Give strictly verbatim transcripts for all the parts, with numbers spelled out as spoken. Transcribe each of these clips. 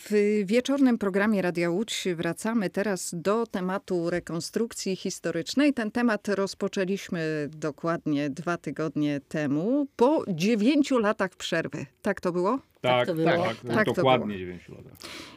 W wieczornym programie Radia Łódź wracamy teraz do tematu rekonstrukcji historycznej. Ten temat rozpoczęliśmy dokładnie dwa tygodnie temu, po dziewięciu latach przerwy. Tak to było? Tak, tak to było. tak, tak, Tak to dokładnie było. dziewięciu latach.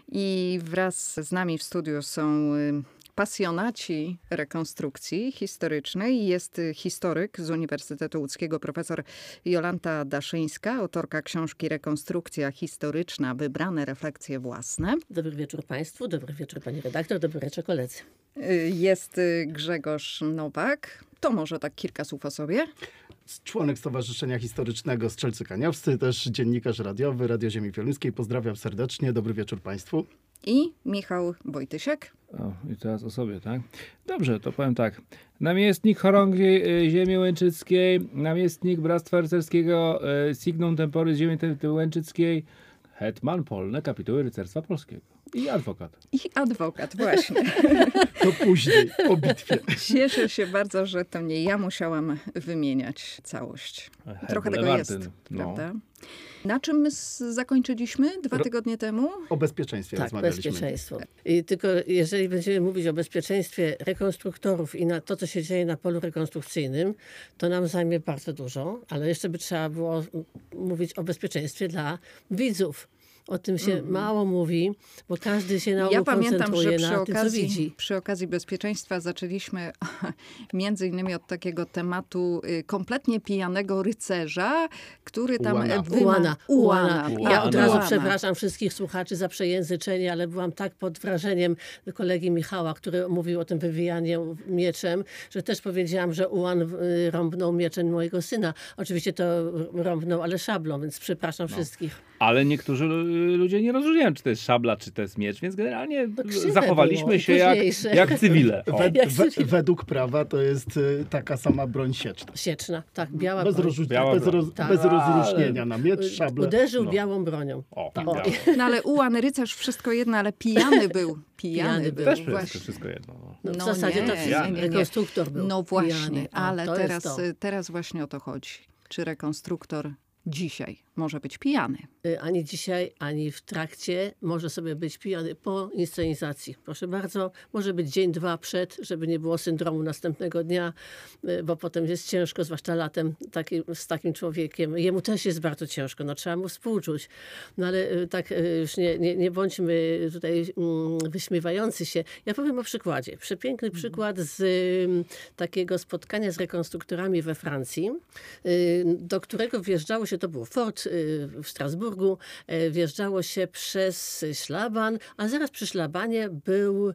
I wraz z nami w studiu są y, pasjonaci rekonstrukcji historycznej. Jest historyk z Uniwersytetu Łódzkiego, profesor Jolanta Daszyńska, autorka książki Rekonstrukcja historyczna. Wybrane refleksje własne. Dobry wieczór Państwu, dobry wieczór Pani redaktor, dobry wieczór koledzy. Y, Jest y, Grzegorz Nowak. To może tak kilka słów o sobie. Członek Stowarzyszenia Historycznego Strzelcy Kaniowscy, też dziennikarz radiowy Radio Ziemi Wieluńskiej. Pozdrawiam serdecznie, dobry wieczór Państwu. I Michał Wojtysiek. O, i teraz o sobie, tak? Dobrze, to powiem tak. Namiestnik chorągwi y, ziemi łęczyckiej, namiestnik Bractwa Rycerskiego y, Signum Temporis ziemi te- łęczyckiej, hetman polny kapituły rycerstwa polskiego i adwokat. I adwokat, właśnie. To później, po bitwie. Cieszę się bardzo, że to nie ja musiałam wymieniać całość. Trochę tego Martyn, jest, no. prawda? Na czym s- zakończyliśmy dwa Ro- tygodnie temu? O bezpieczeństwie Tak, rozmawialiśmy. bezpieczeństwo. I tylko jeżeli będziemy mówić o bezpieczeństwie rekonstruktorów i na to, co się dzieje na polu rekonstrukcyjnym, to nam zajmie bardzo dużo, ale jeszcze by trzeba było m- mówić o bezpieczeństwie dla widzów. O tym się Mm. mało mówi, bo każdy się na ogół Ja pamiętam, że koncentruje przy na tym, co okazji, widzi. przy okazji bezpieczeństwa zaczęliśmy między innymi od takiego tematu y, kompletnie pijanego rycerza, który tam Ułana. e, wyma... Ułana, ułana. Ułana. Ja od razu Ułana. przepraszam wszystkich słuchaczy za przejęzyczenie, ale byłam tak pod wrażeniem kolegi Michała, który mówił o tym wywijaniu mieczem, że też powiedziałam, że Ułan y, rąbnął mieczem mojego syna. Oczywiście to rąbnął, ale szablą, więc przepraszam wszystkich. Ale niektórzy lu- ludzie nie rozróżniają, czy to jest szabla, czy to jest miecz, więc generalnie No krzywe zachowaliśmy było, się jak, późniejsze. jak cywile. O. Wed, Jak we, sobie- według prawa to jest y, taka sama broń sieczna. Sieczna, tak, biała Bez, broń. rozróż- Biała bez, broń. roz, Tak. bez Ale- rozróżnienia na miecz, szablę. Uderzył No. białą bronią. O, Tak. biało. No ale Ułan rycerz wszystko jedno, ale pijany był. Pijany, Pijany był. Też wszystko, właśnie. wszystko jedno. No. No, w No zasadzie nie, to nie, nie, nie. rekonstruktor był No właśnie, pijany. O, ale to jest teraz, to. teraz właśnie o to chodzi. Czy rekonstruktor dzisiaj może być pijany? Y, Ani dzisiaj, ani w trakcie może sobie być pijany po inscenizacji. Proszę bardzo, może być dzień, dwa przed, żeby nie było syndromu następnego dnia, y, bo potem jest ciężko, zwłaszcza latem taki, z takim człowiekiem. Jemu też jest bardzo ciężko, no trzeba mu współczuć. No ale y, tak y, już nie, nie, nie bądźmy tutaj mm, wyśmiewający się. Ja powiem o przykładzie. Przepiękny przykład z y, takiego spotkania z rekonstruktorami we Francji, y, do którego wjeżdżało się, to był fort y, w Strasburgu, y, wjeżdżało się przez szlaban, a zaraz przy szlabanie był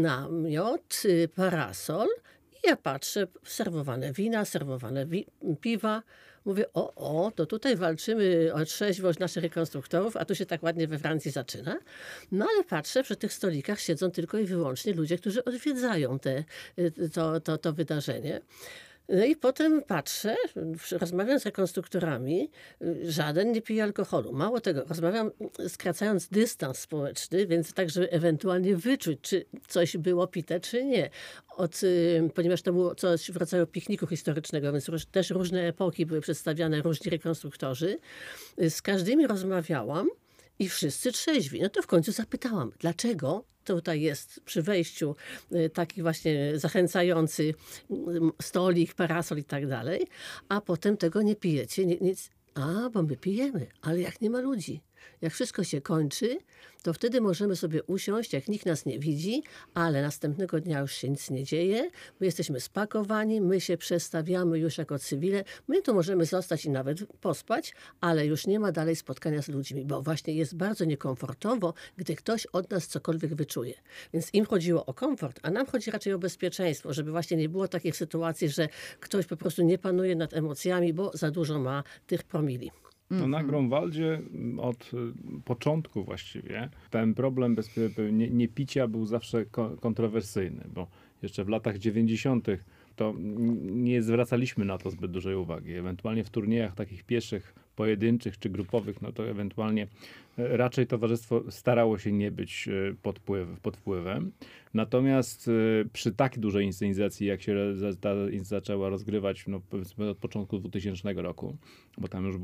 namiot, y, parasol. I ja patrzę, serwowane wina, serwowane wi- piwa. Mówię, o, o, to tutaj walczymy o trzeźwość naszych rekonstruktorów, a tu się tak ładnie we Francji zaczyna. No ale patrzę, przy tych stolikach siedzą tylko i wyłącznie ludzie, którzy odwiedzają te, y, to, to, to wydarzenie. No i potem patrzę, rozmawiam z rekonstruktorami, żaden nie pije alkoholu. Mało tego, rozmawiam skracając dystans społeczny, więc tak, żeby ewentualnie wyczuć, czy coś było pite, czy nie. Od, y, ponieważ to było coś w rodzaju pikniku historycznego, więc róż, też różne epoki były przedstawiane, różni rekonstruktorzy. Y, Z każdymi rozmawiałam. I wszyscy trzeźwi. No to w końcu zapytałam, dlaczego tutaj jest przy wejściu y, taki właśnie zachęcający y, stolik, parasol i tak dalej, a potem tego nie pijecie, nie, nic. A, bo my pijemy, ale jak nie ma ludzi. Jak wszystko się kończy, to wtedy możemy sobie usiąść, jak nikt nas nie widzi, ale następnego dnia już się nic nie dzieje. My jesteśmy spakowani, my się przestawiamy już jako cywile. My tu możemy zostać i nawet pospać, ale już nie ma dalej spotkania z ludźmi, bo właśnie jest bardzo niekomfortowo, gdy ktoś od nas cokolwiek wyczuje. Więc im chodziło o komfort, a nam chodzi raczej o bezpieczeństwo, żeby właśnie nie było takich sytuacji, że ktoś po prostu nie panuje nad emocjami, bo za dużo ma tych promili. No, na Grunwaldzie od y, początku właściwie ten problem bezpie- nie, niepicia był zawsze ko- kontrowersyjny, bo jeszcze w latach dziewięćdziesiątych to n- nie zwracaliśmy na to zbyt dużej uwagi. Ewentualnie w turniejach takich pieszych, pojedynczych czy grupowych, no to ewentualnie e, raczej towarzystwo starało się nie być e, pod, wpływ, pod wpływem. Natomiast e, przy tak dużej inscenizacji, jak się za- ta zaczęła rozgrywać no, powiedzmy od początku dwutysięcznego roku, bo tam już było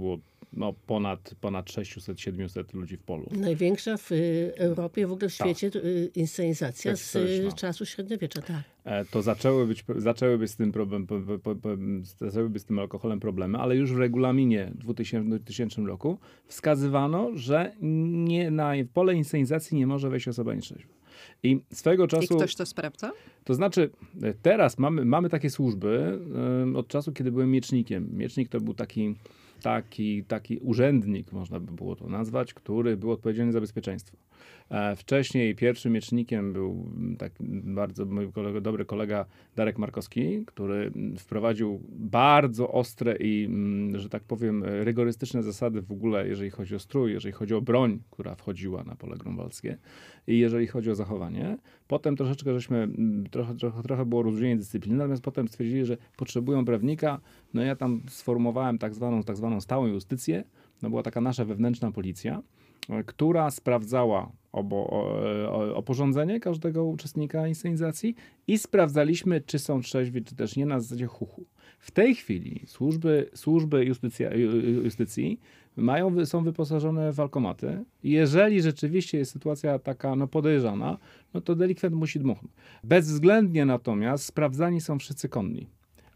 no, ponad, ponad sześćset siedemset ludzi w polu. Największa w y, Europie, w ogóle w Tak. świecie y, inscenizacja z y, Historyczna. czasu średniowiecza. Tak. E, To zaczęły być, zaczęły być z tym problem, po, po, po, zaczęły być z tym alkoholem problemy, ale już w regulaminie w dwutysięcznym roku wskazywano, że nie, na pole inscenizacji nie może wejść osoba nietrzeźwa. I swego czasu... I ktoś to sprawdza? To znaczy, e, teraz mamy, mamy takie służby e, od czasu, kiedy byłem miecznikiem. Miecznik to był taki, taki, taki urzędnik, można by było to nazwać, który był odpowiedzialny za bezpieczeństwo. E, Wcześniej pierwszym miecznikiem był tak bardzo mój kolega, dobry kolega Darek Markowski, który wprowadził bardzo ostre i, mm, że tak powiem, rygorystyczne zasady w ogóle, jeżeli chodzi o strój, jeżeli chodzi o broń, która wchodziła na pole grunwaldzkie i jeżeli chodzi o zachowanie. Potem troszeczkę żeśmy, mm, trochę, trochę, trochę było rozróżnienie dyscypliny, natomiast potem stwierdzili, że potrzebują prawnika. No ja tam sformułowałem tak zwaną, tak zwaną stałą justycję. No była taka nasza wewnętrzna policja, która sprawdzała obo, o, oporządzenie każdego uczestnika inscenizacji i sprawdzaliśmy, czy są trzeźwi, czy też nie, na zasadzie huchu. W tej chwili służby, służby justycja, justycji mają, są wyposażone w alkomaty i jeżeli rzeczywiście jest sytuacja taka no, podejrzana, no to delikwent musi dmuchnąć. Bezwzględnie natomiast sprawdzani są wszyscy konni.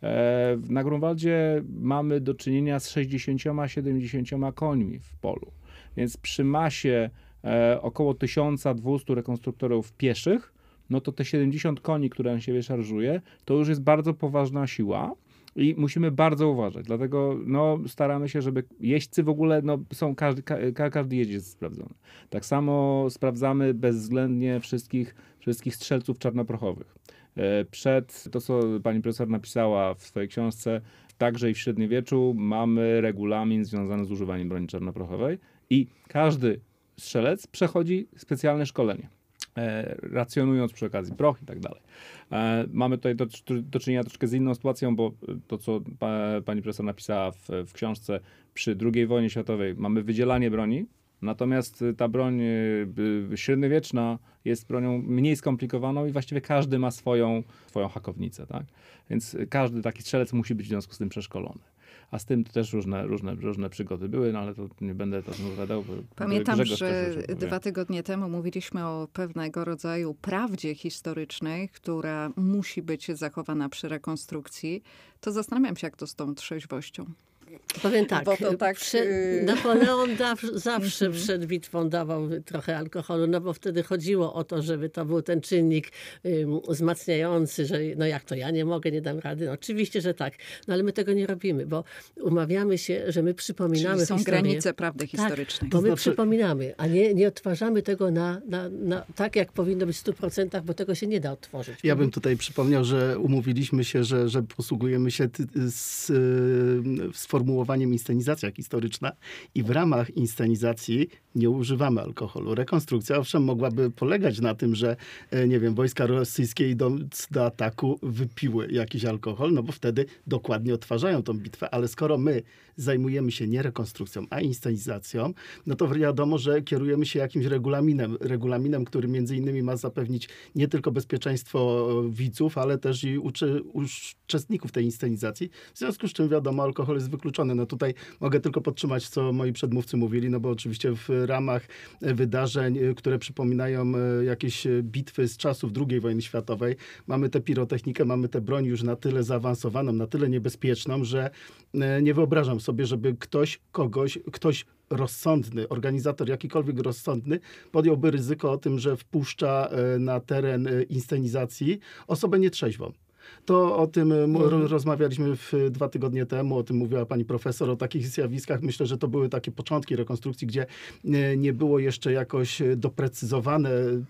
E, na Grunwaldzie mamy do czynienia z sześćdziesięcioma siedemdziesięcioma końmi w polu. Więc przy masie e, około tysiąc dwieście rekonstruktorów pieszych, no to te siedemdziesiąt koni, które on siebie szarżuje, to już jest bardzo poważna siła i musimy bardzo uważać. Dlatego no, staramy się, żeby jeźdźcy w ogóle, no, są każdy, ka, każdy jeździec jest sprawdzony. Tak samo sprawdzamy bezwzględnie wszystkich, wszystkich strzelców czarnoprochowych. E, przed to, co pani profesor napisała w swojej książce, także i w średniowieczu mamy regulamin związany z używaniem broni czarnoprochowej i każdy strzelec przechodzi specjalne szkolenie, e, racjonując przy okazji proch i tak dalej. E, mamy tutaj do, do czynienia troszkę z inną sytuacją, bo to, co pa, pani profesor napisała w, w książce, przy drugiej wojnie światowej mamy wydzielanie broni, natomiast ta broń y, y, średniowieczna jest bronią mniej skomplikowaną i właściwie każdy ma swoją, swoją hakownicę, tak? Więc każdy taki strzelec musi być w związku z tym przeszkolony. A z tym też różne, różne, różne przygody były, no ale to nie będę to opowiadał. Pamiętam, Grzegorz że też już dwa tygodnie temu mówiliśmy o pewnego rodzaju prawdzie historycznej, która musi być zachowana przy rekonstrukcji. To zastanawiam się, jak to z tą trzeźwością. Powiem tak, Bo to tak, prze, yy, Napoleon da, zawsze przed bitwą dawał trochę alkoholu, no bo wtedy chodziło o to, żeby to był ten czynnik ym, wzmacniający, że no jak to, ja nie mogę, nie dam rady. No, oczywiście, że tak, no ale my tego nie robimy, bo umawiamy się, że my przypominamy Czyli są historię. granice prawdy historycznej. Tak, bo my znaczy- przypominamy, a nie, nie odtwarzamy tego na, na, na tak, jak powinno być w stu procentach, bo tego się nie da odtworzyć. Ja bym tutaj przypomniał, że umówiliśmy się, że, że posługujemy się ty, z y, sformułowaniem inscenizacja historyczna i w ramach inscenizacji nie używamy alkoholu. Rekonstrukcja owszem mogłaby polegać na tym, że e, nie wiem, wojska rosyjskie idąc do ataku wypiły jakiś alkohol, no bo wtedy dokładnie odtwarzają tą bitwę, ale skoro my zajmujemy się nie rekonstrukcją, a inscenizacją, no to wiadomo, że kierujemy się jakimś regulaminem, regulaminem, który między innymi ma zapewnić nie tylko bezpieczeństwo widzów, ale też i uczy, uczestników tej inscenizacji, w związku z czym wiadomo, alkohol jest wykluczony. No tutaj mogę tylko podtrzymać, co moi przedmówcy mówili, no bo oczywiście w ramach wydarzeń, które przypominają jakieś bitwy z czasów drugiej wojny światowej, mamy tę pirotechnikę, mamy tę broń już na tyle zaawansowaną, na tyle niebezpieczną, że nie wyobrażam sobie, żeby ktoś, kogoś, ktoś rozsądny, organizator jakikolwiek rozsądny podjąłby ryzyko o tym, że wpuszcza na teren inscenizacji osobę nietrzeźwą. To o tym mm. rozmawialiśmy w, dwa tygodnie temu, o tym mówiła pani profesor, o takich zjawiskach. Myślę, że to były takie początki rekonstrukcji, gdzie nie, nie było jeszcze jakoś doprecyzowane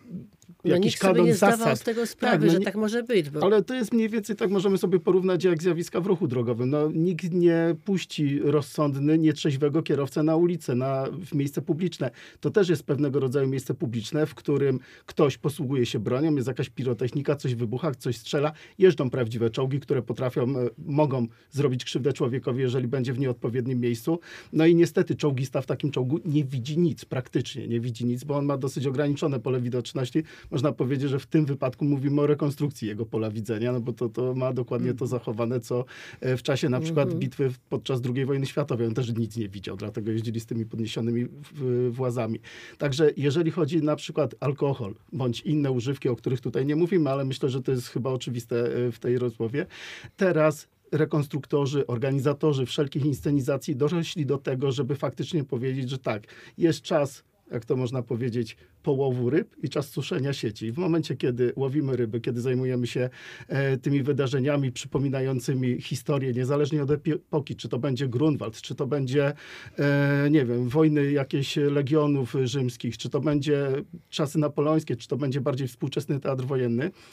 no jakiś nikt sobie kadon nie zasad. zdawał z tego sprawy, tak, no że nie, tak może być. Bo... Ale to jest mniej więcej tak, możemy sobie porównać jak zjawiska w ruchu drogowym. No, nikt nie puści rozsądny, nietrzeźwego kierowcę na ulicę, na, w miejsce publiczne. To też jest pewnego rodzaju miejsce publiczne, w którym ktoś posługuje się bronią, jest jakaś pirotechnika, coś wybucha, coś strzela. Jeżdżą prawdziwe czołgi, które potrafią, mogą zrobić krzywdę człowiekowi, jeżeli będzie w nieodpowiednim miejscu. No i niestety czołgista w takim czołgu nie widzi nic, praktycznie nie widzi nic, bo on ma dosyć ograniczone pole widoczności, można powiedzieć, że w tym wypadku mówimy o rekonstrukcji jego pola widzenia, no bo to, to ma dokładnie Mm. to zachowane, co w czasie na przykład Mhm. bitwy podczas drugiej wojny światowej. On też nic nie widział, dlatego jeździli z tymi podniesionymi w- włazami. Także jeżeli chodzi na przykład alkohol, bądź inne używki, o których tutaj nie mówimy, ale myślę, że to jest chyba oczywiste e, w tej rozmowie, teraz rekonstruktorzy, organizatorzy wszelkich inscenizacji dorośli do tego, żeby faktycznie powiedzieć, że tak, jest czas, jak to można powiedzieć, połowu ryb i czas suszenia sieci. I w momencie, kiedy łowimy ryby, kiedy zajmujemy się e, tymi wydarzeniami przypominającymi historię, niezależnie od epoki, czy to będzie Grunwald, czy to będzie, e, nie wiem, wojny jakieś legionów rzymskich, czy to będzie czasy napoleońskie, czy to będzie bardziej współczesny teatr wojenny, e,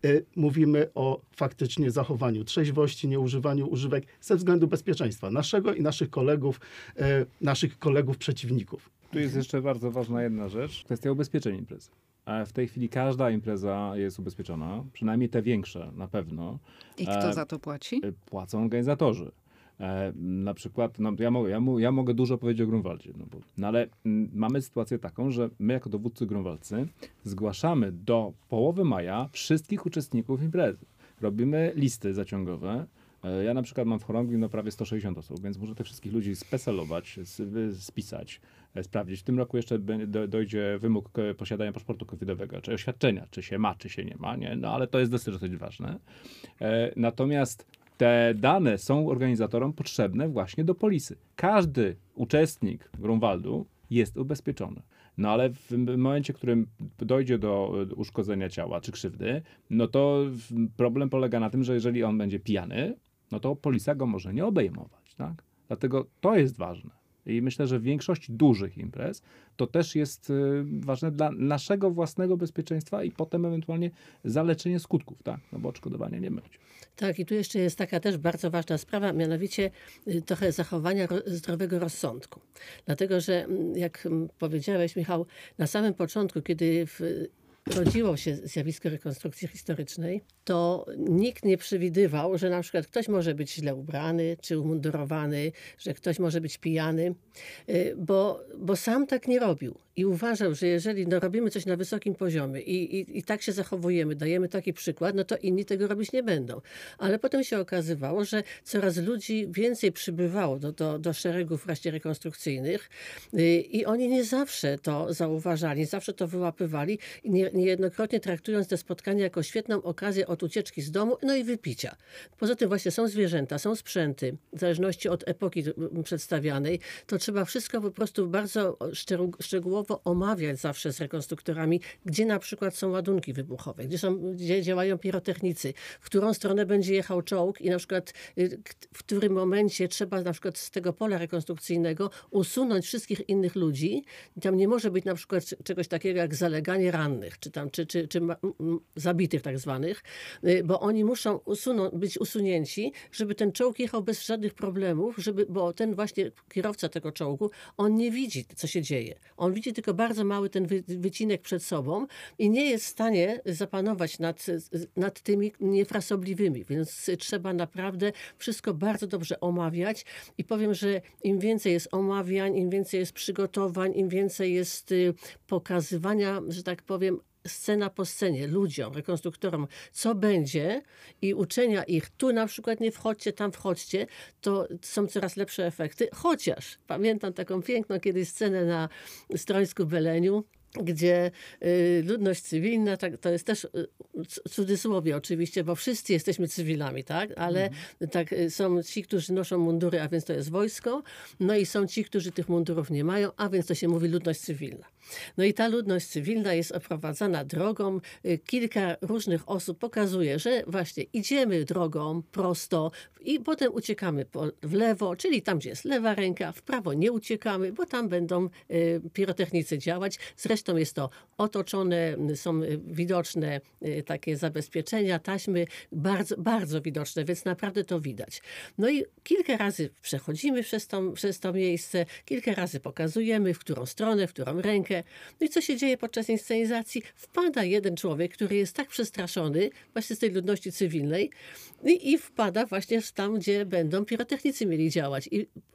mówimy o faktycznie zachowaniu trzeźwości, nieużywaniu używek ze względu bezpieczeństwa naszego i naszych kolegów, e, naszych kolegów przeciwników. Tu jest jeszcze bardzo ważna jedna rzecz, kwestia ubezpieczeń imprezy. A w tej chwili każda impreza jest ubezpieczona, przynajmniej te większe na pewno. I kto za to płaci? E, Płacą organizatorzy. E, na przykład, no, ja, mogę, ja, mo- ja mogę dużo powiedzieć o Grunwaldzie, no, bo, no ale mm, mamy sytuację taką, że my jako dowódcy grunwaldzcy zgłaszamy do połowy maja wszystkich uczestników imprezy. Robimy listy zaciągowe. E, Ja na przykład mam w chorągwi no, prawie sto sześćdziesiąt osób, więc muszę tych wszystkich ludzi speselować, s- wy- spisać, e, sprawdzić. W tym roku jeszcze be- do- dojdzie wymóg e, posiadania paszportu covidowego, czy oświadczenia, czy się ma, czy się nie ma, nie? No ale to jest dosyć, dosyć ważne. E, Natomiast te dane są organizatorom potrzebne właśnie do polisy. Każdy uczestnik Grunwaldu jest ubezpieczony. No ale w momencie, w którym dojdzie do e, uszkodzenia ciała czy krzywdy, no to w- problem polega na tym, że jeżeli on będzie pijany, no to polisa go może nie obejmować, tak? Dlatego to jest ważne. I myślę, że w większości dużych imprez to też jest y, ważne dla naszego własnego bezpieczeństwa i potem ewentualnie zaleczenie skutków, tak? No bo odszkodowania nie będzie. Tak, i tu jeszcze jest taka też bardzo ważna sprawa, mianowicie y, trochę zachowania ro- zdrowego rozsądku. Dlatego, że mm, jak mm, powiedziałeś, Michał, na samym początku, kiedy w, rodziło się zjawisko rekonstrukcji historycznej, to nikt nie przewidywał, że na przykład ktoś może być źle ubrany czy umundurowany, że ktoś może być pijany, y, bo, bo sam tak nie robił. I uważał, że jeżeli no, robimy coś na wysokim poziomie i, i, i tak się zachowujemy, dajemy taki przykład, no to inni tego robić nie będą. Ale potem się okazywało, że coraz ludzi więcej przybywało do, do, do szeregów właśnie rekonstrukcyjnych y, i oni nie zawsze to zauważali, nie zawsze to wyłapywali i nie, niejednokrotnie traktując te spotkania jako świetną okazję od ucieczki z domu, no i wypicia. Poza tym właśnie są zwierzęta, są sprzęty, w zależności od epoki y, przedstawianej, to trzeba wszystko po prostu bardzo szczegół- szczegółowo omawiać zawsze z rekonstruktorami, gdzie na przykład są ładunki wybuchowe, gdzie, są, gdzie działają pirotechnicy, w którą stronę będzie jechał czołg i na przykład y, k- w którym momencie trzeba na przykład z tego pola rekonstrukcyjnego usunąć wszystkich innych ludzi. I tam nie może być na przykład c- czegoś takiego jak zaleganie rannych, czy tam, czy, czy, czy ma, m, m, zabitych tak zwanych, y, bo oni muszą usuną, być usunięci, żeby ten czołg jechał bez żadnych problemów, żeby, bo ten właśnie kierowca tego czołgu, on nie widzi, co się dzieje. On widzi tylko bardzo mały ten wy, wycinek przed sobą i nie jest w stanie zapanować nad, nad tymi niefrasobliwymi, więc trzeba naprawdę wszystko bardzo dobrze omawiać i powiem, że im więcej jest omawiań, im więcej jest przygotowań, im więcej jest y, pokazywania, że tak powiem, scena po scenie, ludziom, rekonstruktorom, co będzie i uczenia ich, tu na przykład nie wchodźcie, tam wchodźcie, to są coraz lepsze efekty. Chociaż pamiętam taką piękną kiedyś scenę na Strońsku Beleniu, gdzie y, ludność cywilna, tak, to jest też y, c- cudzysłowie oczywiście, bo wszyscy jesteśmy cywilami, tak? Ale tak y, są ci, którzy noszą mundury, a więc to jest wojsko, no i są ci, którzy tych mundurów nie mają, a więc to się mówi ludność cywilna. No i ta ludność cywilna jest oprowadzana drogą. Y, Kilka różnych osób pokazuje, że właśnie idziemy drogą prosto i potem uciekamy po, w lewo, czyli tam, gdzie jest lewa ręka, w prawo nie uciekamy, bo tam będą y, pirotechnicy działać. Zresztą jest to otoczone, są y, widoczne y, takie zabezpieczenia, taśmy, bardzo, bardzo widoczne, więc naprawdę to widać. No i kilka razy przechodzimy przez to, przez to miejsce, kilka razy pokazujemy, w którą stronę, w którą rękę. No i co się dzieje podczas inscenizacji? Wpada jeden człowiek, który jest tak przestraszony właśnie z tej ludności cywilnej i, i wpada właśnie tam, gdzie będą pirotechnicy mieli działać. I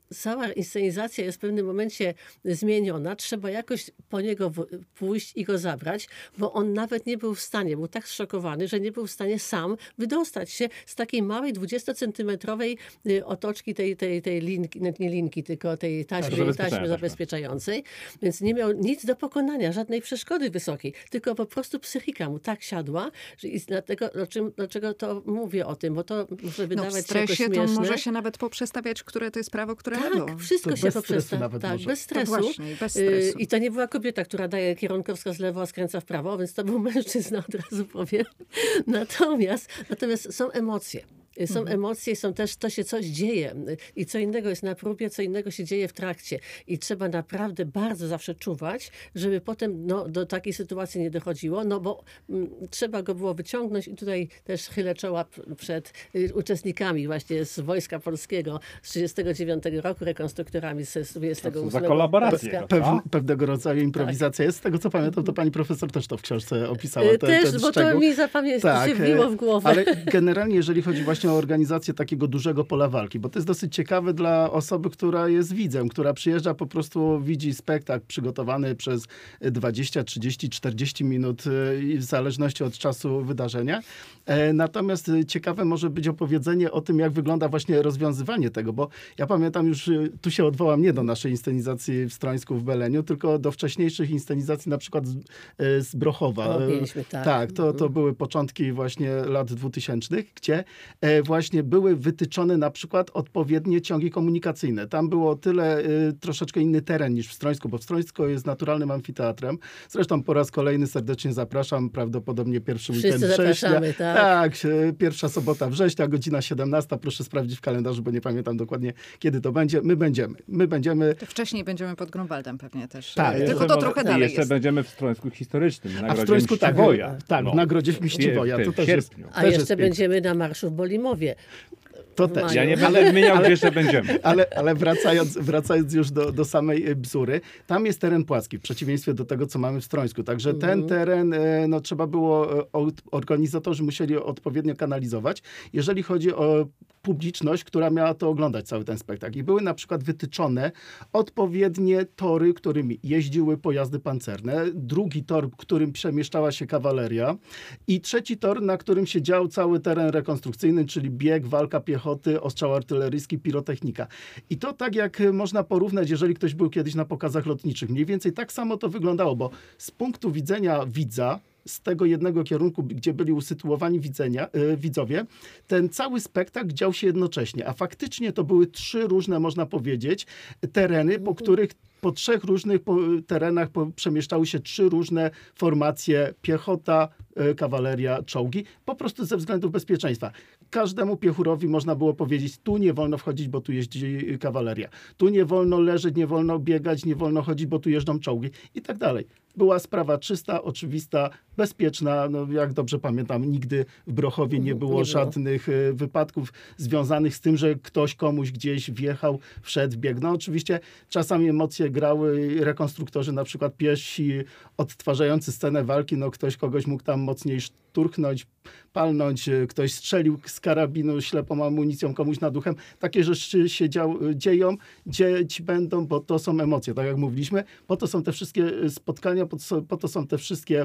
cała inscenizacja jest w pewnym momencie zmieniona, trzeba jakoś po niego w- pójść i go zabrać, bo on nawet nie był w stanie, był tak zszokowany, że nie był w stanie sam wydostać się z takiej małej dwudziestocentymetrowej y, otoczki tej, tej, tej linki, nie linki, tylko tej taśmy, zabezpieczenia taśmy taśmy. zabezpieczającej, więc nie miał nic do pokonania, żadnej przeszkody wysokiej, tylko po prostu psychika mu tak siadła, że i dlatego, dlaczego, dlaczego to mówię o tym, bo to może No, wydawać w się jakoś stresie to śmieszne. może się nawet poprzestawiać, które to jest prawo, które lewo. Tak, wszystko To się bez stresu poprzesta. nawet Tak, może. bez To stresu. właśnie, bez Y, stresu. I to nie była kobieta, która daje kierunkowskaz z lewo, a skręca w prawo, więc to był mężczyzna, od razu powiem. Natomiast, natomiast są emocje. Są emocje, są też, to się coś dzieje i co innego jest na próbie, co innego się dzieje w trakcie i trzeba naprawdę bardzo zawsze czuwać, żeby potem no, do takiej sytuacji nie dochodziło, no bo mm, trzeba go było wyciągnąć i tutaj też chylę czoła p- przed y, uczestnikami właśnie z Wojska Polskiego z trzydziestego dziewiątego roku, rekonstruktorami z dwudziestego ósmego. Za kolaborację. Polska. Pew- Pew, pewnego rodzaju improwizacja jest. Z tego co pamiętam, to pani profesor też to w książce opisała. Y, Ten, Też, ten bo to szczegół. mi zapamięć Tak, się wbiło w głowę. ale generalnie jeżeli chodzi właśnie o organizację takiego dużego pola walki, bo to jest dosyć ciekawe dla osoby, która jest widzem, która przyjeżdża, po prostu widzi spektakl przygotowany przez dwadzieścia, trzydzieści, czterdzieści minut e, i w zależności od czasu wydarzenia. E, Natomiast e, ciekawe może być opowiedzenie o tym, jak wygląda właśnie rozwiązywanie tego, bo ja pamiętam już, e, tu się odwołam nie do naszej inscenizacji w Strońsku w Beleniu, tylko do wcześniejszych inscenizacji na przykład z, e, z Brochowa. O, E, mieliśmy, tak. Tak, to, to były początki właśnie lat dwutysięcznych, gdzie e, właśnie były wytyczone na przykład odpowiednie ciągi komunikacyjne. Tam było tyle e, troszeczkę inny teren niż w Strońsku, bo Strońsko jest naturalnym amfiteatrem. Zresztą po raz kolejny serdecznie zapraszam, prawdopodobnie pierwszy Wszyscy weekend września. zapraszamy, tak. Tak, e, pierwsza sobota września, godzina siedemnasta. Proszę sprawdzić w kalendarzu, bo nie pamiętam dokładnie, kiedy to będzie. My będziemy. My będziemy. To wcześniej będziemy pod Grunwaldem pewnie też. Tak, E, jeszcze Tylko to może- trochę i dalej jeszcze jest. będziemy w Strońsku historycznym. A w Strońsku tak, Woja. tak, w nagrodzie w Miściwoja. W To tym, też w jest, sierpniu. A też jest jeszcze piękne. będziemy na marszu w Bolimowie. To w też. maju. Ja nie będę wymieniał, gdzie jeszcze będziemy. Ale, ale wracając, wracając już do, do samej e, Bzury, tam jest teren płaski, w przeciwieństwie do tego, co mamy w Strońsku. Także ten teren, e, no trzeba było, e, o- organizatorzy musieli odpowiednio kanalizować, jeżeli chodzi o publiczność, która miała to oglądać, cały ten spektakl. I były na przykład wytyczone odpowiednie tory, którymi jeździły pojazdy pancerne, drugi tor, którym przemieszczała się kawaleria i trzeci tor, na którym się dział cały teren rekonstrukcyjny, czyli bieg, walka piechoty, ostrzał artyleryjski, pirotechnika. I to tak jak y, można porównać, jeżeli ktoś był kiedyś na pokazach lotniczych. Mniej więcej tak samo to wyglądało, bo z punktu widzenia widza, z tego jednego kierunku, gdzie byli usytuowani widzenia, y, widzowie, ten cały spektakl dział się jednocześnie, a faktycznie to były trzy różne, można powiedzieć, tereny, po których po trzech różnych po, terenach po, przemieszczały się trzy różne formacje: piechota, y, kawaleria, czołgi, po prostu ze względów bezpieczeństwa. Każdemu piechurowi można było powiedzieć, tu nie wolno wchodzić, bo tu jeździ kawaleria. Tu nie wolno leżeć, nie wolno biegać, nie wolno chodzić, bo tu jeżdżą czołgi i tak dalej. Była sprawa czysta, oczywista, bezpieczna. No, jak dobrze pamiętam, nigdy w Brochowie nie było, Nie było. żadnych y, wypadków związanych z tym, że ktoś komuś gdzieś wjechał, wszedł, wbiegł. No oczywiście czasami emocje grały, rekonstruktorzy na przykład piesi odtwarzający scenę walki, no ktoś kogoś mógł tam mocniej szturchnąć, palnąć, y, ktoś strzelił z karabinu ślepą amunicją komuś nad duchem. Takie rzeczy się dział, dzieją, dzieć będą, bo to są emocje, tak jak mówiliśmy. Po to są te wszystkie spotkania, po to są, po to są te wszystkie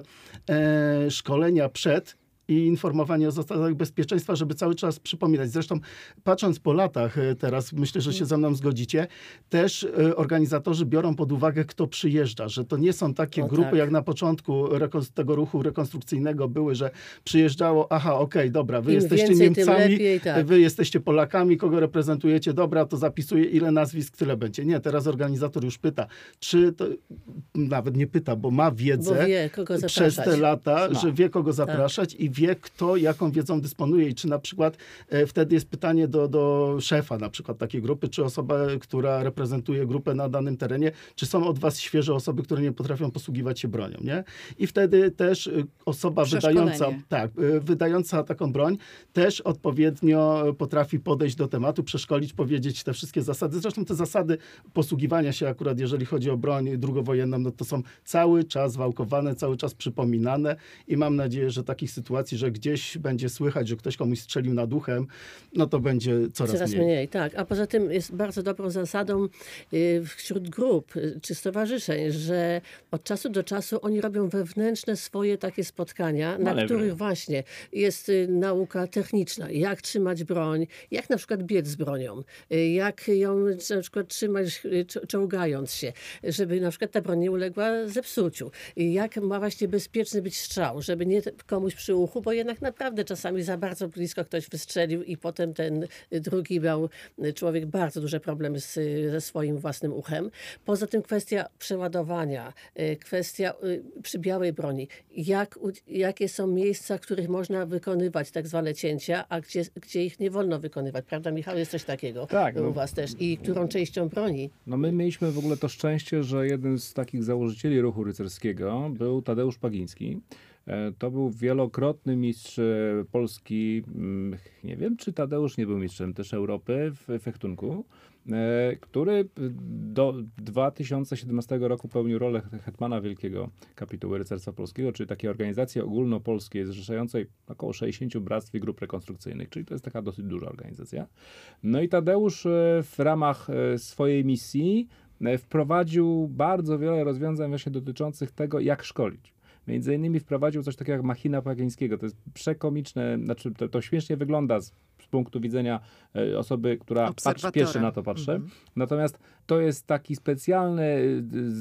e, szkolenia przed i informowanie o zasadach bezpieczeństwa, żeby cały czas przypominać. Zresztą patrząc po latach e, teraz, myślę, że się ze mną zgodzicie, też e, organizatorzy biorą pod uwagę, kto przyjeżdża, że to nie są takie O, grupy, tak. jak na początku rekon- tego ruchu rekonstrukcyjnego były, że przyjeżdżało, aha, okej, dobra, wy Im jesteście więcej, tym Niemcami, lepiej, tak. wy jesteście Polakami, kogo reprezentujecie, dobra, to zapisuję, ile nazwisk, tyle będzie. Nie, teraz organizator już pyta, czy to, nawet nie pyta, bo ma wiedzę, Bo wie, kogo przez zapraszać. te lata, Zna. że wie, kogo zapraszać i wie, kto jaką wiedzą dysponuje. I czy na przykład e, wtedy jest pytanie do, do szefa na przykład takiej grupy, czy osoba, która reprezentuje grupę na danym terenie, czy są od was świeże osoby, które nie potrafią posługiwać się bronią, nie? I wtedy też e, osoba Przeszkolenie. wydająca, tak, e, wydająca taką broń też odpowiednio potrafi podejść do tematu, przeszkolić, powiedzieć te wszystkie zasady. Zresztą te zasady posługiwania się akurat, jeżeli chodzi o broń drugowojenną, no to są cały czas wałkowane, cały czas przypominane i mam nadzieję, że takich sytuacji sytuacji, że gdzieś będzie słychać, że ktoś komuś strzelił nad uchem, no to będzie coraz, Coraz mniej. mniej, tak. A poza tym jest bardzo dobrą zasadą y, wśród grup y, czy stowarzyszeń, że od czasu do czasu oni robią wewnętrzne swoje takie spotkania, na Manewry. których właśnie jest y, nauka techniczna, jak trzymać broń, jak na przykład biec z bronią, y, jak ją na przykład trzymać y, czo- czołgając się, żeby na przykład ta broń nie uległa zepsuciu. Y, Jak ma właśnie bezpieczny być strzał, żeby nie komuś przy uchu, bo jednak naprawdę czasami za bardzo blisko ktoś wystrzelił i potem ten drugi miał człowiek bardzo duże problemy z, ze swoim własnym uchem. Poza tym kwestia przeładowania, y, kwestia y, przy białej broni. Jak, u- jakie są miejsca, w których można wykonywać tak zwane cięcia, a gdzie, gdzie ich nie wolno wykonywać. Prawda, Michał? Jest coś takiego Tak, u no. was też. I którą częścią broni? No my mieliśmy w ogóle to szczęście, że jeden z takich założycieli ruchu rycerskiego był Tadeusz Pagiński. E, To był wielokrotny mistrz e, Polski. mm, Nie wiem, czy Tadeusz nie był mistrzem też Europy w fechtunku, e, który do dwa tysiące siedemnastego roku pełnił rolę hetmana Wielkiego Kapituły Rycerstwa Polskiego, czyli takiej organizacji ogólnopolskiej zrzeszającej około sześćdziesiąt bractw i grup rekonstrukcyjnych, czyli to jest taka dosyć duża organizacja. No i Tadeusz e, w ramach e, swojej misji e, wprowadził bardzo wiele rozwiązań właśnie dotyczących tego, jak szkolić. Między innymi wprowadził coś takiego jak machina Pagińskiego. To jest przekomiczne, znaczy to, to śmiesznie wygląda z, z punktu widzenia e, osoby, która patrzy, Obserwatora. pierwszy na to patrzy. Mhm. Natomiast to jest taki specjalny y,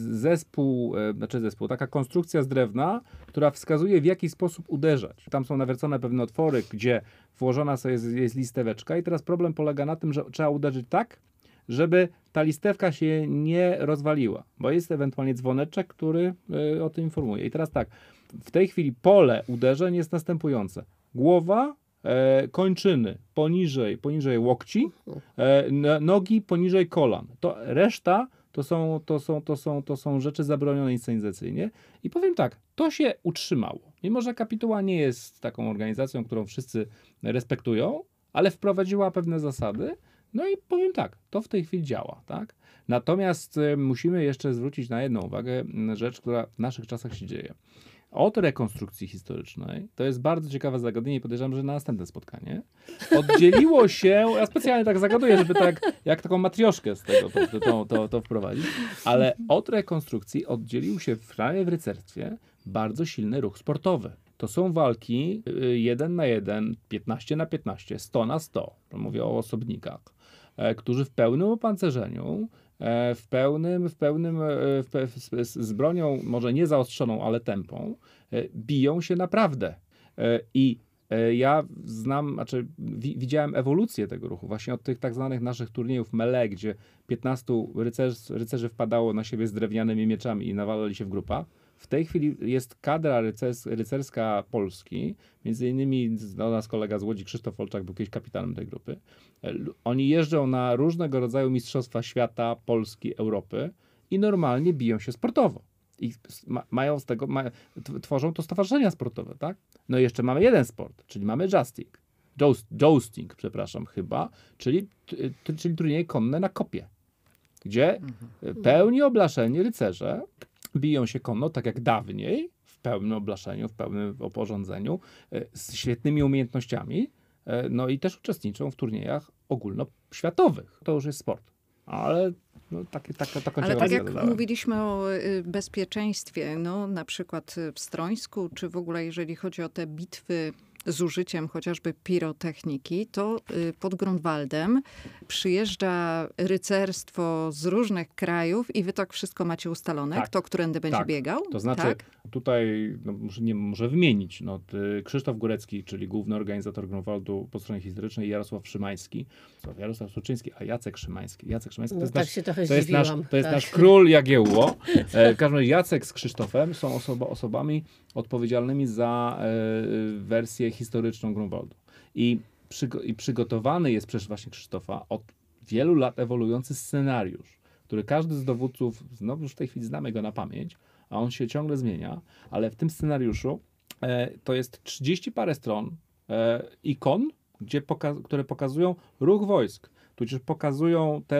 zespół, e, znaczy zespół, taka konstrukcja z drewna, która wskazuje, w jaki sposób uderzać. Tam są nawiercone pewne otwory, gdzie włożona sobie jest, jest listeweczka i teraz problem polega na tym, że trzeba uderzyć tak, żeby ta listewka się nie rozwaliła, bo jest ewentualnie dzwoneczek, który y, o tym informuje. I teraz tak, w tej chwili pole uderzeń jest następujące. Głowa, e, kończyny poniżej, poniżej łokci, e, n- nogi poniżej kolan. To reszta to są, to, są, to, są, to są rzeczy zabronione inscenizacyjnie. I powiem tak, to się utrzymało. Mimo że Kapituła nie jest taką organizacją, którą wszyscy respektują, ale wprowadziła pewne zasady. No i powiem tak, to w tej chwili działa, tak? Natomiast y, musimy jeszcze zwrócić na jedną uwagę, m, rzecz, która w naszych czasach się dzieje. Od rekonstrukcji historycznej, to jest bardzo ciekawe zagadnienie, podejrzewam, że na następne spotkanie, oddzieliło się, ja specjalnie tak zagaduję, żeby tak, jak taką matrioszkę z tego to, to, to, to wprowadzić, ale od rekonstrukcji oddzielił się w prawie w rycerstwie bardzo silny ruch sportowy. To są walki y, jeden na jeden, piętnaście na piętnaście, sto na sto, to mówię o osobnikach, e, którzy w pełnym opancerzeniu, e, w pełnym, w pełnym e, w, pe- z, z bronią może nie zaostrzoną, ale tępą, e, biją się naprawdę. E, I e, ja znam, znaczy wi, widziałem ewolucję tego ruchu, właśnie od tych tak zwanych naszych turniejów melee, gdzie piętnastu rycerzy, rycerzy wpadało na siebie z drewnianymi mieczami i nawalali się w grupach. W tej chwili jest kadra rycers, rycerska Polski, między innymi no, nasz kolega z Łodzi, Krzysztof Olczak, był kiedyś kapitanem tej grupy. L- Oni jeżdżą na różnego rodzaju mistrzostwa świata, Polski, Europy i normalnie biją się sportowo. I s- ma, mają z tego, ma, t- tworzą to stowarzyszenia sportowe, tak? No i jeszcze mamy jeden sport, czyli mamy jousting. Joust, jousting, przepraszam, chyba, czyli, t- t- czyli turnieje konne na kopie, gdzie pełni oblaszeni rycerze biją się konno, tak jak dawniej, w pełnym oblaszeniu, w pełnym oporządzeniu, e, z świetnymi umiejętnościami, e, no i też uczestniczą w turniejach ogólnoświatowych. To już jest sport. Ale no, takie, taka, taką Ale tak ciekawostkę jak dodałem. mówiliśmy o y, bezpieczeństwie, no na przykład w Strońsku, czy w ogóle jeżeli chodzi o te bitwy z użyciem chociażby pirotechniki, to y, pod Grunwaldem przyjeżdża rycerstwo z różnych krajów i wy tak wszystko macie ustalone, Tak. kto którędy będzie Tak. biegał? To znaczy, tak? tutaj no, muszę, nie, muszę wymienić. No, ty, Krzysztof Górecki, czyli główny organizator Grunwaldu po stronie historycznej, Jarosław Szymański, Jarosław Suczyński, a Jacek Szymański. Jacek Szymański No to jest, tak nasz, się trochę to jest, nasz, zdziwiłam, to jest tak. nasz król Jagiełło. E, w każdym razie Jacek z Krzysztofem są osoba, osobami odpowiedzialnymi za e, wersję historyczną Grunwaldu. I, przygo- I przygotowany jest przez właśnie Krzysztofa od wielu lat ewoluujący scenariusz, który każdy z dowódców, znowu już w tej chwili znamy go na pamięć, a on się ciągle zmienia, ale w tym scenariuszu e, to jest trzydzieści parę stron e, ikon, gdzie poka- które pokazują ruch wojsk, tudzież pokazują też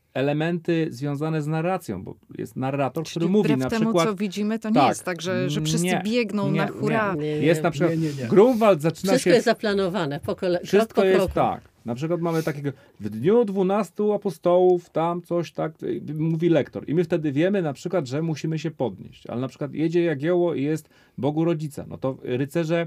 elementy związane z narracją, bo jest narrator, Czyli który mówi wbrew na temu, przykład... co widzimy, to nie tak, jest tak, że, że wszyscy nie, biegną nie, na hura. Nie. Nie, nie. Jest na przykład... Nie, nie, nie. Grunwald zaczyna Wszystko się... jest zaplanowane po kole- Wszystko krok po jest kroku. tak. Na przykład mamy takiego, w dniu dwunastu apostołów, tam coś tak, mówi lektor. I my wtedy wiemy na przykład, że musimy się podnieść. Ale na przykład jedzie Jagiełło i jest Bogu Rodzica. No to rycerze,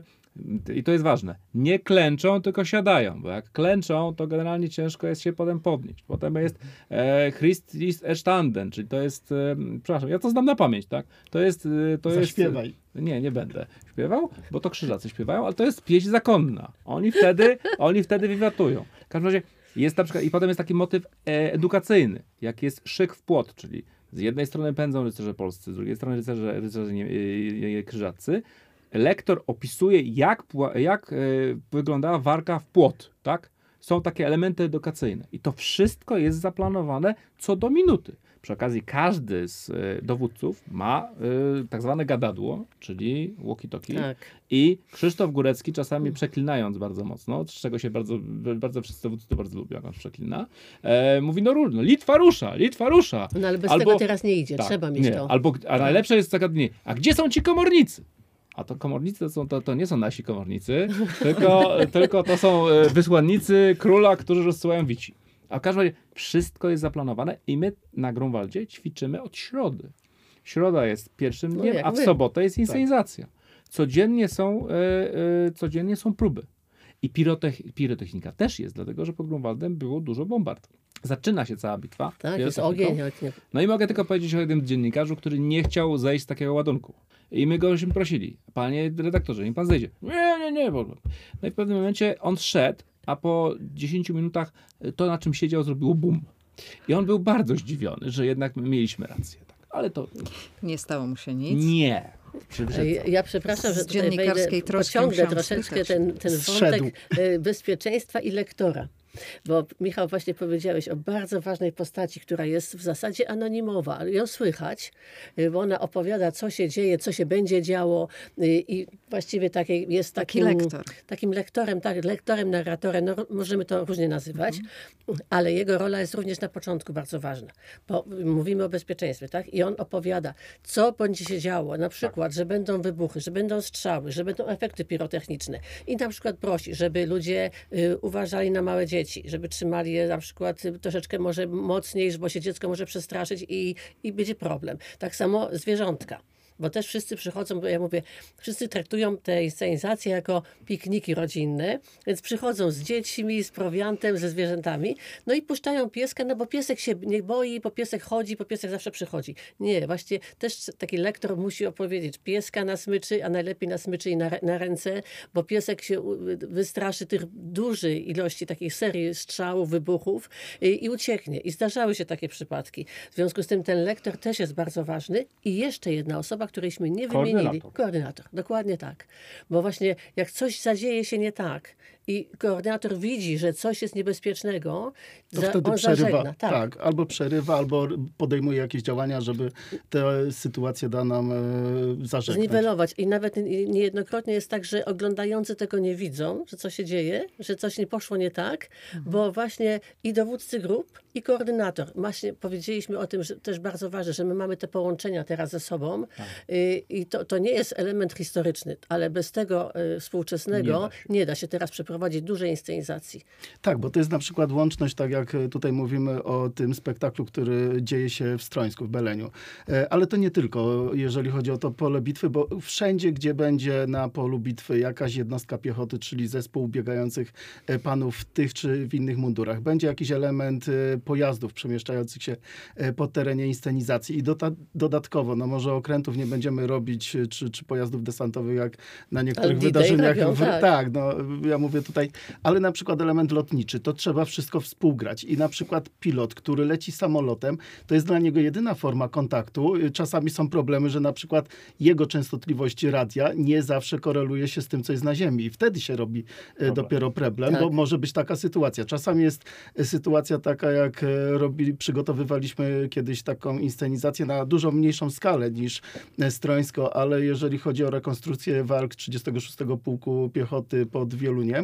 i to jest ważne, nie klęczą, tylko siadają. Bo jak klęczą, to generalnie ciężko jest się potem podnieść. Potem jest e, Christ ist erstanden, czyli to jest, e, przepraszam, ja to znam na pamięć, tak? To jest... E, to Zaśpiewaj. Jest, nie, nie będę śpiewał, bo to krzyżacy śpiewają, ale to jest pieśń zakonna. Oni wtedy, oni wtedy wiwatują. W każdym razie jest na przykład, i potem jest taki motyw e, edukacyjny, jak jest szyk w płot, czyli z jednej strony pędzą rycerze polscy, z drugiej strony rycerze, rycerze nie, e, e, krzyżacy. Lektor opisuje, jak, jak e, wyglądała walka w płot, tak? Są takie elementy edukacyjne. I to wszystko jest zaplanowane co do minuty. Przy okazji każdy z y, dowódców ma y, tak zwane gadadło, czyli walkie-talkie. Tak. I Krzysztof Górecki czasami przeklinając bardzo mocno, z czego się bardzo, bardzo wszyscy dowódcy to bardzo lubią, jak on przeklina, e, mówi no, no Litwa rusza, Litwa rusza. No ale bez Albo, tego teraz nie idzie, tak, trzeba mieć nie, to. Albo, a najlepsze jest zagadnienie, a gdzie są ci komornicy? A to komornicy to, są, to, to nie są nasi komornicy, tylko, tylko to są e, wysłannicy króla, którzy rozsyłają wici. A w każdym razie wszystko jest zaplanowane i my na Grunwaldzie ćwiczymy od środy. Środa jest pierwszym No dniem, jak a w my. sobotę jest inscenizacja. Codziennie są, e, e, codziennie są próby. I pirotech, pirotechnika też jest, dlatego że pod Grunwaldem było dużo bombard. Zaczyna się cała bitwa. Tak, jest pirotechniką. ogień. ale nie- No i mogę tylko powiedzieć o jednym dziennikarzu, który nie chciał zejść z takiego ładunku. I my go się prosili, panie redaktorze, niech pan zejdzie. Nie, nie, nie. Bo... No i w pewnym momencie on szedł, a po dziesięciu minutach to, na czym siedział, zrobiło bum. I on był bardzo zdziwiony, że jednak my mieliśmy rację. Tak. Ale to Nie stało mu się nic. nie. Przywrzedzam. Ja, ja przepraszam, że Z tutaj dziennikarskiej wejdę, troski pociągnę musiałam troszeczkę spytać. ten, ten Zszedł. wątek e, bezpieczeństwa i lektora. Bo Michał, właśnie powiedziałeś o bardzo ważnej postaci, która jest w zasadzie anonimowa, ale ją słychać, y, bo ona opowiada, co się dzieje, co się będzie działo y, i właściwie takie, jest Taki takim, lektor. takim lektorem, tak, lektorem, narratorem, no, możemy to różnie nazywać, ale jego rola jest również na początku bardzo ważna, bo mówimy o bezpieczeństwie, tak? I on opowiada, co będzie się działo, na przykład, że będą wybuchy, że będą strzały, że będą efekty pirotechniczne i na przykład prosi, żeby ludzie y, uważali na małe dzieci, żeby trzymali je na przykład troszeczkę może mocniej, bo się dziecko może przestraszyć i, i będzie problem. Tak samo zwierzątka. Bo też wszyscy przychodzą, bo ja mówię, wszyscy traktują te inscenizacje jako pikniki rodzinne, więc przychodzą z dziećmi, z prowiantem, ze zwierzętami, no i puszczają pieska, no bo piesek się nie boi, bo piesek chodzi, bo piesek zawsze przychodzi. Nie, właśnie też taki lektor musi opowiedzieć, pieska na smyczy, a najlepiej na smyczy i na, na ręce, bo piesek się wystraszy tych dużej ilości, takiej serii strzałów, wybuchów i, i ucieknie. I zdarzały się takie przypadki. W związku z tym ten lektor też jest bardzo ważny. I jeszcze jedna osoba, którejśmy nie wymienili. Koordynator. Koordynator, dokładnie tak. Bo właśnie jak coś zadzieje się nie tak i koordynator widzi, że coś jest niebezpiecznego, To za, wtedy on przerywa, zażegna. Tak. tak, albo przerywa, albo podejmuje jakieś działania, żeby tę sytuację da nam e, zażegnać. Zniwelować. I nawet nie- niejednokrotnie jest tak, że oglądający tego nie widzą, że co się dzieje, że coś nie poszło nie tak, bo właśnie i dowódcy grup, i koordynator. Właśnie powiedzieliśmy o tym, że też bardzo ważne, że my mamy te połączenia teraz ze sobą I, i to, to nie jest element historyczny, ale bez tego y, współczesnego Nie da się. nie da się teraz przeprowadzić dużej inscenizacji. Tak, bo to jest na przykład łączność, tak jak tutaj mówimy o tym spektaklu, który dzieje się w Strońsku, w Beleniu. E, Ale to nie tylko, jeżeli chodzi o to pole bitwy, bo wszędzie, gdzie będzie na polu bitwy jakaś jednostka piechoty, czyli zespół biegających e, panów w tych czy w innych mundurach, będzie jakiś element e, pojazdów przemieszczających się e, po terenie inscenizacji i dota- dodatkowo, no może okrętów nie będziemy robić, e, czy, czy pojazdów desantowych, jak na niektórych D-Day wydarzeniach. robią, w, tak. tak, no ja mówię tutaj, ale na przykład element lotniczy, to trzeba wszystko współgrać i na przykład pilot, który leci samolotem, to jest dla niego jedyna forma kontaktu. Czasami są problemy, że na przykład jego częstotliwość radia nie zawsze koreluje się z tym, co jest na ziemi i wtedy się robi e, Problem. dopiero problem, Tak. bo może być taka sytuacja. Czasami jest e, sytuacja taka, jak e, robili, przygotowywaliśmy kiedyś taką inscenizację na dużo mniejszą skalę niż e, Strońsko, ale jeżeli chodzi o rekonstrukcję walk trzydziestego szóstego Pułku Piechoty pod Wieluniem,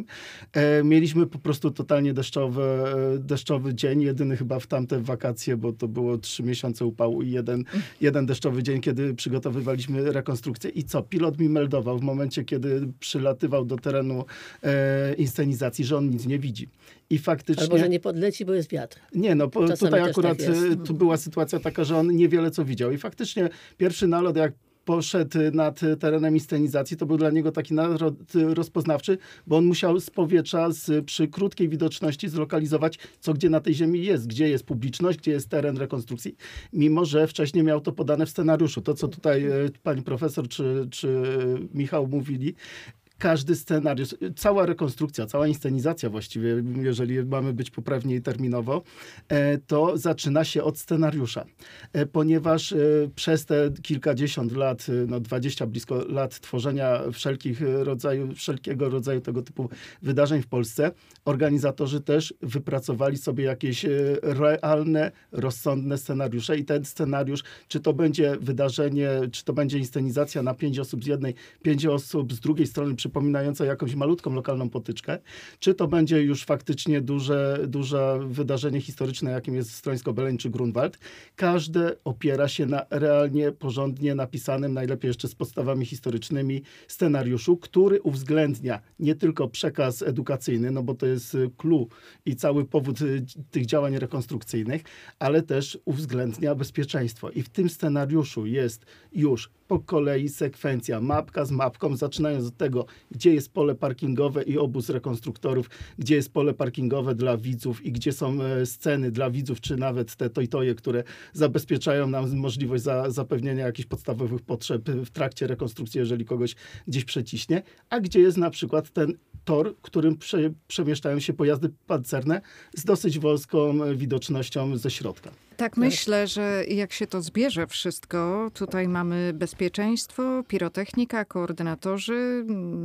E, mieliśmy po prostu totalnie deszczowy, deszczowy dzień, jedyny chyba w tamte wakacje, bo to było trzy miesiące upału i jeden, jeden deszczowy dzień, kiedy przygotowywaliśmy rekonstrukcję. I co? Pilot mi meldował w momencie, kiedy przylatywał do terenu e, inscenizacji, że on nic nie widzi. I faktycznie... Albo, że nie podleci, bo jest wiatr. Nie, no po, tutaj akurat tak tu była sytuacja taka, że on niewiele co widział. I faktycznie pierwszy nalot, jak poszedł nad terenem inscenizacji, to był dla niego taki nalot rozpoznawczy, bo on musiał z powietrza, z, przy krótkiej widoczności zlokalizować, co gdzie na tej ziemi jest, gdzie jest publiczność, gdzie jest teren rekonstrukcji, mimo że wcześniej miał to podane w scenariuszu. To, co tutaj pani profesor czy, czy Michał mówili, każdy scenariusz, cała rekonstrukcja, cała inscenizacja właściwie, jeżeli mamy być poprawniej terminowo, to zaczyna się od scenariusza. Ponieważ przez te kilkadziesiąt lat, no dwadzieścia blisko lat tworzenia wszelkich rodzaju, wszelkiego rodzaju tego typu wydarzeń w Polsce, organizatorzy też wypracowali sobie jakieś realne, rozsądne scenariusze i ten scenariusz, czy to będzie wydarzenie, czy to będzie inscenizacja na pięć osób z jednej, pięć osób z drugiej strony, przypominająca jakąś malutką lokalną potyczkę, czy to będzie już faktycznie duże, duże wydarzenie historyczne, jakim jest Strońsko-Beleń czy Grunwald. Każde opiera się na realnie, porządnie napisanym, najlepiej jeszcze z podstawami historycznymi, scenariuszu, który uwzględnia nie tylko przekaz edukacyjny, no bo to jest clue i cały powód tych działań rekonstrukcyjnych, ale też uwzględnia bezpieczeństwo. I w tym scenariuszu jest już po kolei sekwencja, mapka z mapką, zaczynając od tego, gdzie jest pole parkingowe i obóz rekonstruktorów, gdzie jest pole parkingowe dla widzów i gdzie są sceny dla widzów, czy nawet te toj-toje, które zabezpieczają nam możliwość za, zapewnienia jakichś podstawowych potrzeb w trakcie rekonstrukcji, jeżeli kogoś gdzieś przeciśnie, a gdzie jest na przykład ten tor, którym prze, przemieszczają się pojazdy pancerne z dosyć wąską widocznością ze środka. Tak, myślę, że jak się to zbierze wszystko, tutaj mamy bezpieczeństwo, pirotechnika, koordynatorzy,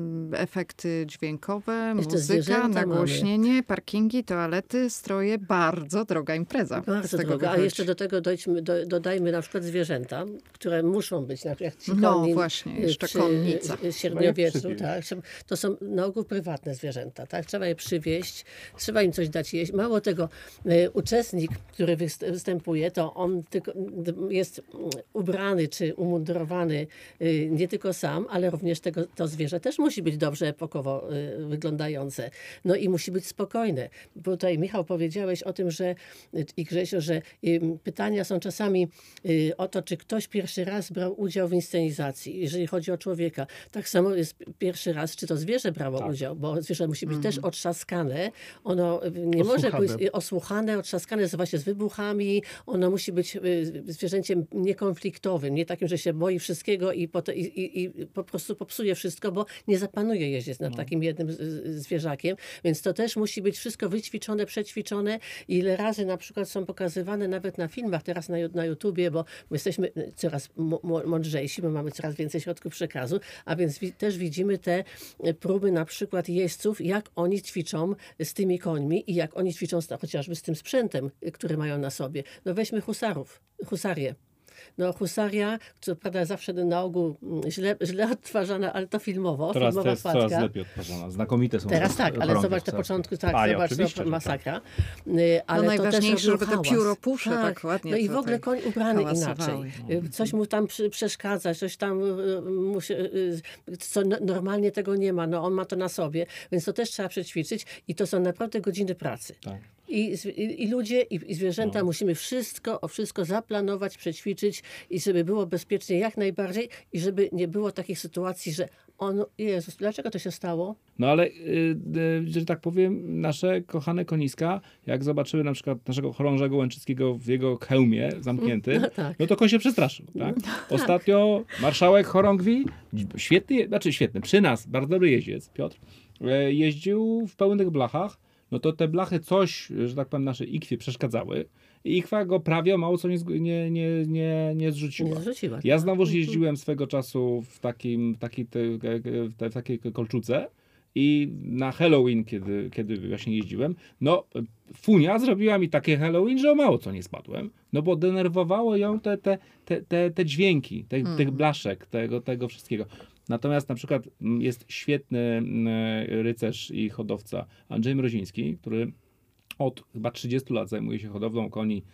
efekty dźwiękowe, Jeszcze muzyka, nagłośnienie, mamy. Parkingi, toalety, stroje. Bardzo droga impreza. Bardzo droga. A jeszcze do tego dojdźmy, do, dodajmy na przykład zwierzęta, które muszą być, na przykład jak No konin, właśnie, jeszcze przy konnica. średniowieczu. Tak? To są na ogół prywatne zwierzęta. Tak? Trzeba je przywieźć, trzeba im coś dać jeść. Mało tego, uczestnik, który występuje, to on tylko jest ubrany czy umundurowany nie tylko sam, ale również tego, to zwierzę też musi być dobrze epokowo wyglądające. No i musi być spokojne. Bo tutaj Michał powiedziałeś o tym, że i Grzesio, że pytania są czasami o to, czy ktoś pierwszy raz brał udział w inscenizacji, jeżeli chodzi o człowieka. Tak samo jest pierwszy raz, czy to zwierzę brało tak. udział, bo zwierzę musi być mm. też otrzaskane. Ono nie osłuchane. może być osłuchane, otrzaskane właśnie z wybuchami. Ono musi być zwierzęciem niekonfliktowym, nie takim, że się boi wszystkiego i po, to, i, i, i po prostu popsuje wszystko, bo nie zapanuje jeździec nad no. takim jednym zwierzakiem. Więc to też musi być wszystko wyćwiczone, przećwiczone. Ile razy na przykład są pokazywane nawet na filmach, teraz na, na YouTubie, bo my jesteśmy coraz mądrzejsi, bo mamy coraz więcej środków przekazu, a więc wi- też widzimy te próby na przykład jeźdźców, jak oni ćwiczą z tymi końmi i jak oni ćwiczą z, chociażby z tym sprzętem, który mają na sobie. No weźmy husarów, husarię. No husaria, co prawda zawsze na ogół źle, źle odtwarzana, ale to filmowo. Teraz filmowa to jest wpadka. coraz lepiej odtwarzane. Znakomite są. Teraz tak, ale zobacz na początku, tak, A, zobacz, ja, to masakra. No Ale najważniejsze, to też żeby to pióro pusze tak, tak ładnie. No i w ogóle koń ubrany inaczej. No. Coś mu tam przy, przeszkadza, coś tam mu się, co normalnie tego nie ma. No on ma to na sobie, więc to też trzeba przećwiczyć i to są naprawdę godziny pracy. Tak. I, i, I ludzie, i, i zwierzęta no. musimy wszystko, o wszystko zaplanować, przećwiczyć i żeby było bezpiecznie jak najbardziej i żeby nie było takich sytuacji, że on, Jezus, dlaczego to się stało? No ale, yy, yy, że tak powiem, nasze kochane koniska, jak zobaczyły na przykład naszego chorąża Gołęczyckiego w jego hełmie zamknięty, no, tak. no to koń się przestraszył. Tak? Ostatnio marszałek chorągwi, świetny, znaczy świetny, przy nas, bardzo dobry jeździec, Piotr, yy, jeździł w pełnych blachach. No to te blachy coś, że tak powiem, naszej ikwie przeszkadzały i ikwa go prawie o mało co nie, nie, nie, nie, nie zrzuciła. Nie zrzuciła. Ja znowuż jeździłem swego czasu w, takim, takiej, te, te, w takiej kolczuce i na Halloween, kiedy, kiedy właśnie jeździłem, no Funia zrobiła mi takie Halloween, że o mało co nie spadłem, no bo denerwowało ją te, te, te, te, te dźwięki, te, hmm. tych blaszek, tego, tego wszystkiego. Natomiast na przykład jest świetny rycerz i hodowca Andrzej Mroziński, który od chyba trzydziestu lat zajmuje się hodowlą koni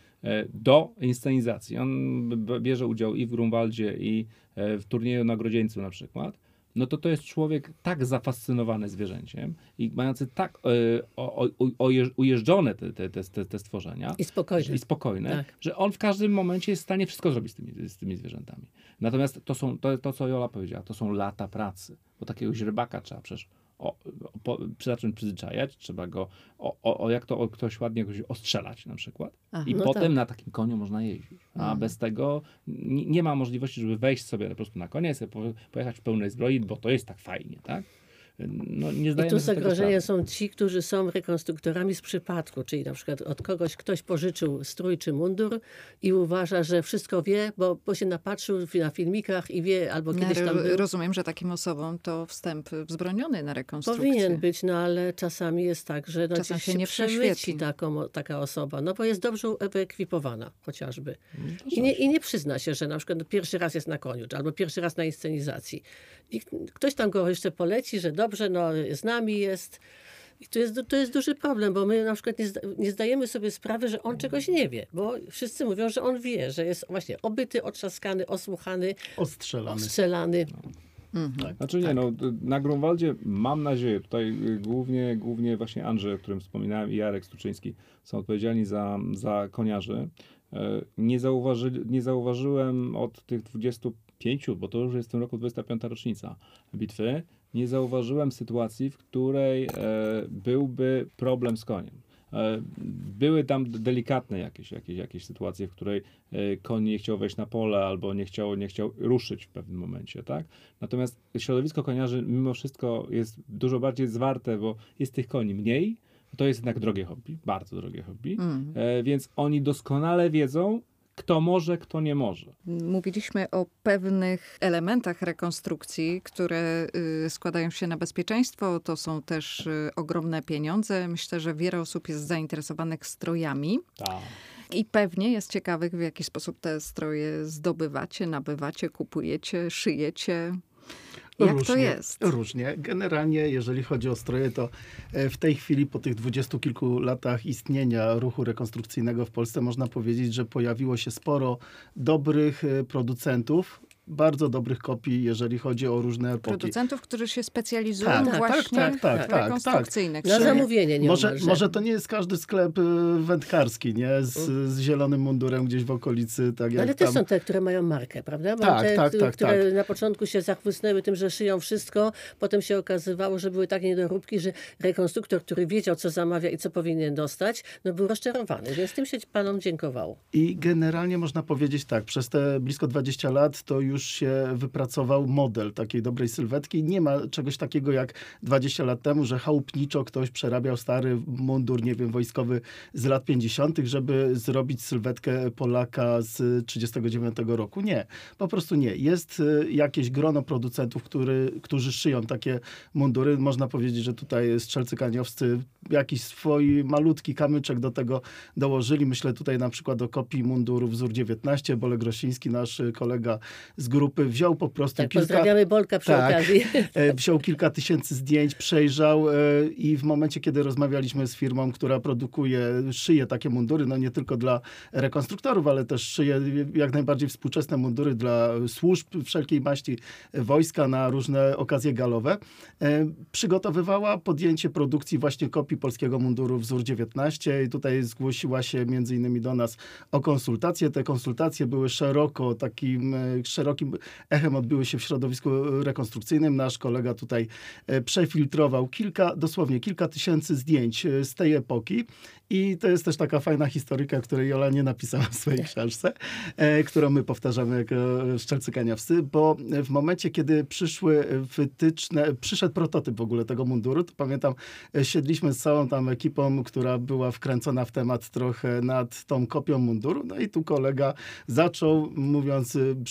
do inscenizacji. On bierze udział i w Grunwaldzie, i w turnieju na Grodzieńcu na przykład. No to to jest człowiek tak zafascynowany zwierzęciem i mający tak e, o, o, o, ujeżdżone te, te, te, te stworzenia. I spokojne. Że, i spokojne tak. że on w każdym momencie jest w stanie wszystko zrobić z tymi, z tymi zwierzętami. Natomiast to, są, to, to, co Jola powiedziała, to są lata pracy. Bo takiego źrebaka trzeba przecież o, o, po, zacząć przyzwyczajać, trzeba go, o, o, o jak to o, ktoś ładnie go ostrzelać na przykład. Aha, I no potem tak. na takim koniu można jeździć. A Mhm. bez tego nie, nie ma możliwości, żeby wejść sobie po prostu na konia i sobie po, pojechać w pełnej zbroi, bo to jest tak fajnie, tak? No, nie I zdajemy tu sobie tego zagrożenia sprawy. są ci, którzy są rekonstruktorami z przypadku, czyli na przykład od kogoś ktoś pożyczył strój czy mundur i uważa, że wszystko wie, bo, bo się napatrzył na filmikach i wie, albo kiedyś tam Ro- był. Rozumiem, że takim osobom to wstęp wzbroniony na rekonstrukcję. Powinien być, no ale czasami jest tak, że no Czasem gdzieś się się nie przemyci prześwietli. taką, taka osoba, no bo jest dobrze wyekwipowana chociażby. Zdarza I nie, się. I nie przyzna się, że na przykład pierwszy raz jest na koniu, czy albo pierwszy raz na inscenizacji. I ktoś tam go jeszcze poleci, że dobrze, no z nami jest. I to jest, to jest duży problem, bo my na przykład nie, zda, nie zdajemy sobie sprawy, że on czegoś nie wie, bo wszyscy mówią, że on wie, że jest właśnie obyty, otrzaskany, osłuchany, Ostrzelany. ostrzelany. Mhm. Znaczy nie, no na Grunwaldzie mam nadzieję, tutaj y, głównie, głównie właśnie Andrzej, o którym wspominałem, i Jarek Stuczyński są odpowiedzialni za, za koniarzy. E, Nie, zauważy, nie zauważyłem od tych dwudziestu pięciu, bo to już jest w tym roku dwudziesta piąta rocznica bitwy, nie zauważyłem sytuacji, w której e, byłby problem z koniem. E, Były tam delikatne jakieś, jakieś, jakieś sytuacje, w której e, koń nie chciał wejść na pole albo nie chciał, nie chciał ruszyć w pewnym momencie, tak? Natomiast środowisko koniarzy mimo wszystko jest dużo bardziej zwarte, bo jest tych koni mniej. To jest jednak drogie hobby, bardzo drogie hobby, Mhm. e, więc oni doskonale wiedzą, kto może, kto nie może. Mówiliśmy o pewnych elementach rekonstrukcji, które y, składają się na bezpieczeństwo. To są też y, ogromne pieniądze. Myślę, że wiele osób jest zainteresowanych strojami. Tak. I pewnie jest ciekawych, w jaki sposób te stroje zdobywacie, nabywacie, kupujecie, szyjecie. Jak różnie, to jest? Różnie. Generalnie, jeżeli chodzi o stroje, to e, w tej chwili, po tych dwudziestu kilku latach istnienia ruchu rekonstrukcyjnego w Polsce, można powiedzieć, że pojawiło się sporo dobrych e, producentów, bardzo dobrych kopii, jeżeli chodzi o różne epoki. Producentów, którzy się specjalizują Tak, tak, właśnie tak, tak, w tak, rekonstrukcyjnych. Na Czy- zamówienie nie Może, może to nie jest każdy sklep y, wędkarski, nie? Z, z zielonym mundurem gdzieś w okolicy, tak No jak ale tam. też są te, które mają markę, prawda? Bo Tak, te, tak, tak, które tak. na początku się zachłysnęły tym, że szyją wszystko, potem się okazywało, że były takie niedoróbki, że rekonstruktor, który wiedział, co zamawia i co powinien dostać, no był rozczarowany, więc tym się panom dziękowało. I generalnie można powiedzieć tak, przez te blisko dwadzieścia lat to już się wypracował model takiej dobrej sylwetki. Nie ma czegoś takiego jak dwadzieścia lat temu, że chałupniczo ktoś przerabiał stary mundur, nie wiem, wojskowy z lat pięćdziesiątych, żeby zrobić sylwetkę Polaka z trzydziestego dziewiątego roku. Nie, po prostu nie. Jest y, jakieś grono producentów, który, którzy szyją takie mundury. Można powiedzieć, że tutaj strzelcy kaniowscy jakiś swój malutki kamyczek do tego dołożyli. Myślę tutaj na przykład do kopii mundurów wzór dziewiętnaście. Bolek Grosiński, nasz kolega z grupy, wziął po prostu Tak, kilka... pozdrawiamy Bolka przy Tak. okazji. E, wziął kilka tysięcy zdjęć, przejrzał e, i w momencie, kiedy rozmawialiśmy z firmą, która produkuje, szyje takie mundury, no nie tylko dla rekonstruktorów, ale też szyje jak najbardziej współczesne mundury dla służb wszelkiej maści, e, wojska na różne okazje galowe, e, przygotowywała podjęcie produkcji właśnie kopii polskiego munduru wzór dziewiętnaście i tutaj zgłosiła się między innymi do nas o konsultacje. Te konsultacje były szeroko, takim e, szerokim echem odbyły się w środowisku rekonstrukcyjnym. Nasz kolega tutaj e, przefiltrował kilka, dosłownie kilka tysięcy zdjęć e, z tej epoki. I to jest też taka fajna historyka, której Jola nie napisała w swojej książce, e, którą my powtarzamy jako Szczelcy Kaniowscy, bo w momencie, kiedy przyszły wytyczne, przyszedł prototyp w ogóle tego munduru, to pamiętam, e, siedliśmy z całą tam ekipą, która była wkręcona w temat trochę nad tą kopią munduru. No i tu kolega zaczął, mówiąc e, brzydko, kolokwialnie,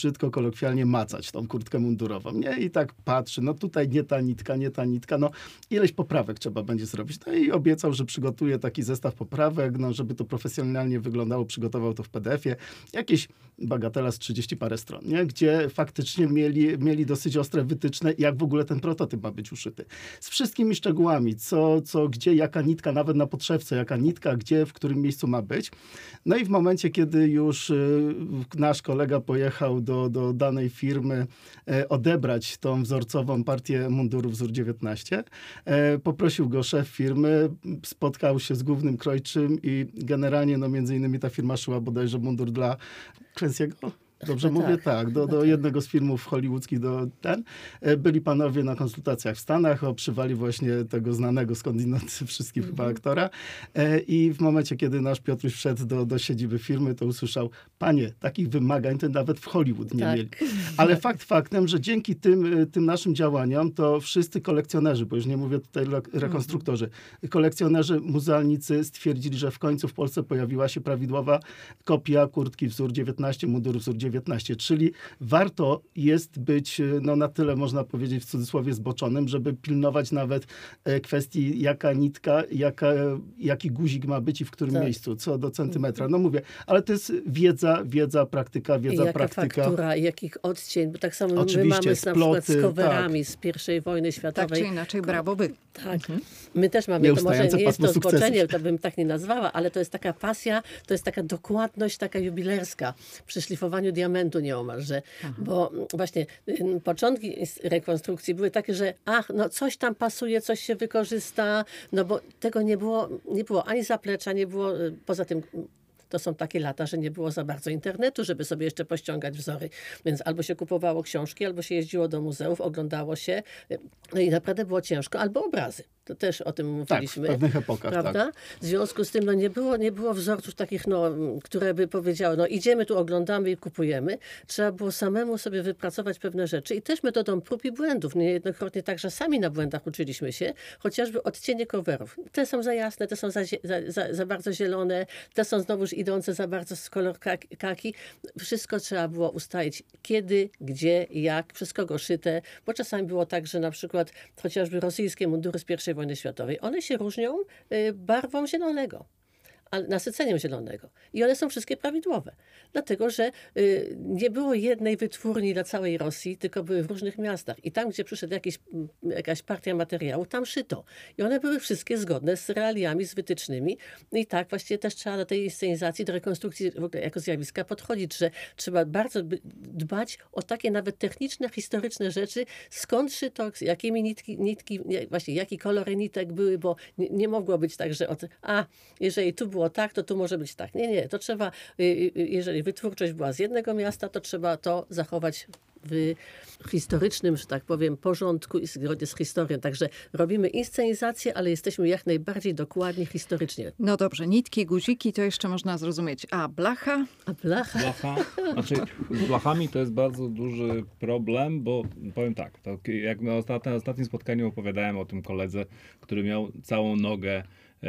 kolokwialnie macać tą kurtkę mundurową, nie? I tak patrzy, no tutaj nie ta nitka, nie ta nitka, no ileś poprawek trzeba będzie zrobić. No i obiecał, że przygotuje taki zestaw poprawek, no żeby to profesjonalnie wyglądało, przygotował to w P D F ie. Jakieś bagatela z trzydzieści parę stron, nie? Gdzie faktycznie mieli, mieli dosyć ostre wytyczne, jak w ogóle ten prototyp ma być uszyty. Z wszystkimi szczegółami, co, co gdzie, jaka nitka, nawet na podszewce, jaka nitka, gdzie, w którym miejscu ma być. No i w momencie, kiedy już y, nasz kolega pojechał do, do danej firmy y, odebrać tą wzorcową partię mundurów wzór dziewiętnaście, y, poprosił go szef firmy, spotkał się z głównym krojczym i generalnie, no między innymi ta firma szyła bodajże mundur dla Clancy'ego. Dobrze Chyba mówię? tak. Tak. Do, do jednego z filmów hollywoodzkich, do ten. E, Byli panowie na konsultacjach w Stanach, obszywali właśnie tego znanego skądinąd wszystkich chyba aktora. E, I w momencie, kiedy nasz Piotruś wszedł do, do siedziby firmy, to usłyszał: panie, takich wymagań to nawet w Hollywood nie Tak. mieli. Ale fakt faktem, że dzięki tym, tym naszym działaniom, to wszyscy kolekcjonerzy, bo już nie mówię tutaj re- rekonstruktorzy, kolekcjonerzy, muzealnicy stwierdzili, że w końcu w Polsce pojawiła się prawidłowa kopia kurtki wzór dziewiętnaście, munduru wzór dziewiętnaście, czyli warto jest być, no na tyle można powiedzieć w cudzysłowie zboczonym, żeby pilnować nawet e, kwestii jaka nitka, jaka, jaki guzik ma być i w którym Tak. miejscu, co do centymetra. No mówię, ale to jest wiedza, wiedza, praktyka, I wiedza, jaka praktyka. faktura, i jakich odcień, bo tak samo my Oczywiście, mamy na przykład sploty, z coverami z pierwszej wojny Tak światowej. czy inaczej, brawo wy. Tak. My też mamy, to może Nieustające nie jest to pasmo sukcesów. zboczenie, to bym tak nie nazwała, ale to jest taka pasja, to jest taka dokładność, taka jubilerska przy szlifowaniu diamentu nieomalże. Bo właśnie y, początki rekonstrukcji były takie, że ach, no coś tam pasuje, coś się wykorzysta, no bo tego nie było, nie było ani zaplecza, nie było, y, poza tym to są takie lata, że nie było za bardzo internetu, żeby sobie jeszcze pościągać wzory. Więc albo się kupowało książki, albo się jeździło do muzeów, oglądało się. No i naprawdę było ciężko. Albo obrazy. To też o tym mówiliśmy. Tak, w pewnych epokach, prawda? tak. W związku z tym no, nie, było, nie było wzorców takich, no, które by powiedziały, no idziemy tu, oglądamy i kupujemy. Trzeba było samemu sobie wypracować pewne rzeczy i też metodą prób i błędów. Niejednokrotnie także sami na błędach uczyliśmy się, chociażby odcienie coverów. Te są za jasne, te są za, za, za, za bardzo zielone, te są znowuż idące za bardzo z kolor kaki. Wszystko trzeba było ustalić kiedy, gdzie, jak, przez kogo szyte, bo czasami było tak, że na przykład chociażby rosyjskie mundury z pierwszej wojny światowej, one się różnią y, barwą zielonego, ale nasyceniem zielonego. I one są wszystkie prawidłowe. Dlatego, że y, nie było jednej wytwórni dla całej Rosji, tylko były w różnych miastach. I tam, gdzie przyszedł jakiś, jakaś partia materiału, tam szyto. I one były wszystkie zgodne z realiami, z wytycznymi. I tak właściwie też trzeba do tej scenizacji, do rekonstrukcji w ogóle jako zjawiska podchodzić, że trzeba bardzo dbać o takie nawet techniczne, historyczne rzeczy, skąd szyto, jakimi nitki, nitki właśnie jaki kolory nitek były, bo nie, nie mogło być tak, że od, a jeżeli tu było tak, to tu może być tak. Nie, nie, to trzeba, jeżeli wytwórczość była z jednego miasta, to trzeba to zachować w historycznym, że tak powiem, porządku i zgodnie z historią. Także robimy inscenizację, ale jesteśmy jak najbardziej dokładni historycznie. No dobrze, nitki, guziki to jeszcze można zrozumieć. A blacha? A blacha? Blacha, znaczy z blachami to jest bardzo duży problem, bo powiem tak, to jak na ostatnim, ostatnim spotkaniu opowiadałem o tym koledze, który miał całą nogę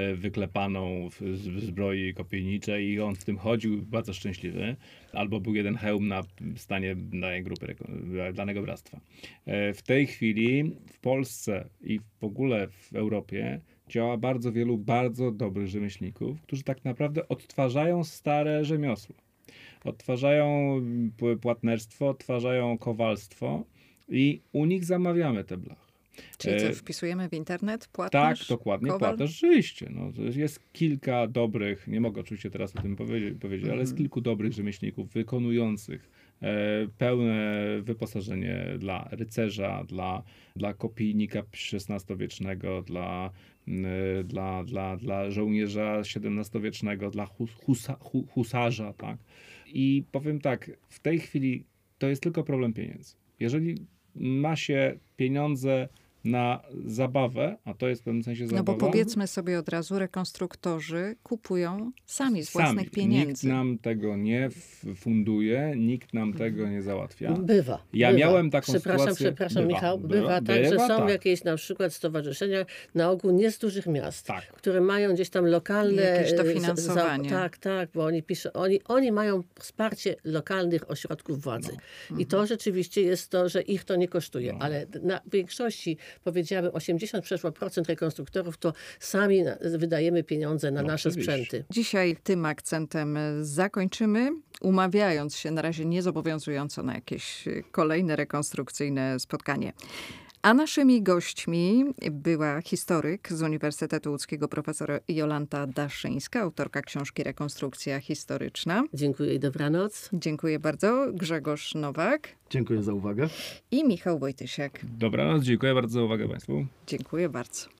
wyklepaną w zbroi kopiejniczej i on w tym chodził bardzo szczęśliwy. Albo był jeden hełm na stanie danej grupy, danego bractwa. W tej chwili w Polsce i w ogóle w Europie działa bardzo wielu bardzo dobrych rzemieślników, którzy tak naprawdę odtwarzają stare rzemiosło. Odtwarzają płatnerstwo, odtwarzają kowalstwo i u nich zamawiamy te blachy. Czyli co, wpisujemy w internet płatnerz? Tak, dokładnie, Kowal? płatnerz, rzeczywiście. No, jest kilka dobrych, nie mogę oczywiście teraz o tym powiedzieć, powiedzieć mm. ale jest kilku dobrych rzemieślników wykonujących e, pełne wyposażenie dla rycerza, dla, dla kopijnika szesnastowiecznego, dla, e, dla, dla, dla żołnierza siedemnastowiecznego, dla hus, husa, hu, husarza. Tak? I powiem tak, w tej chwili to jest tylko problem pieniędzy. Jeżeli ma się pieniądze na zabawę, a to jest w pewnym sensie No zabawa. bo powiedzmy sobie od razu, rekonstruktorzy kupują sami z Sami. własnych Nikt pieniędzy. nam tego nie f- funduje, nikt nam tego nie załatwia. Bywa. Ja bywa. miałem taką przepraszam, sytuację. Przepraszam, Bywa, Michał. bywa, Bywa, tak, że bywa, są tak. jakieś na przykład stowarzyszenia, na ogół nie z dużych miast, Tak. które mają gdzieś tam lokalne... Jakieś e, za- dofinansowanie. Za, tak, tak, bo oni piszą, oni, oni mają wsparcie lokalnych ośrodków władzy. I to rzeczywiście jest to, że ich to nie kosztuje. No. Ale na większości, powiedziałabym, osiemdziesiąt przeszło procent rekonstruktorów to sami na, wydajemy pieniądze na No, nasze oczywiście. sprzęty. Dzisiaj tym akcentem zakończymy, umawiając się na razie niezobowiązująco na jakieś kolejne rekonstrukcyjne spotkanie. A naszymi gośćmi była historyk z Uniwersytetu Łódzkiego profesor Jolanta Daszyńska, autorka książki Rekonstrukcja historyczna. Dziękuję i dobranoc. Dziękuję bardzo. Grzegorz Nowak Dziękuję za uwagę. i Michał Wojtysiak. Dobranoc, dziękuję bardzo za uwagę Państwu. Dziękuję bardzo.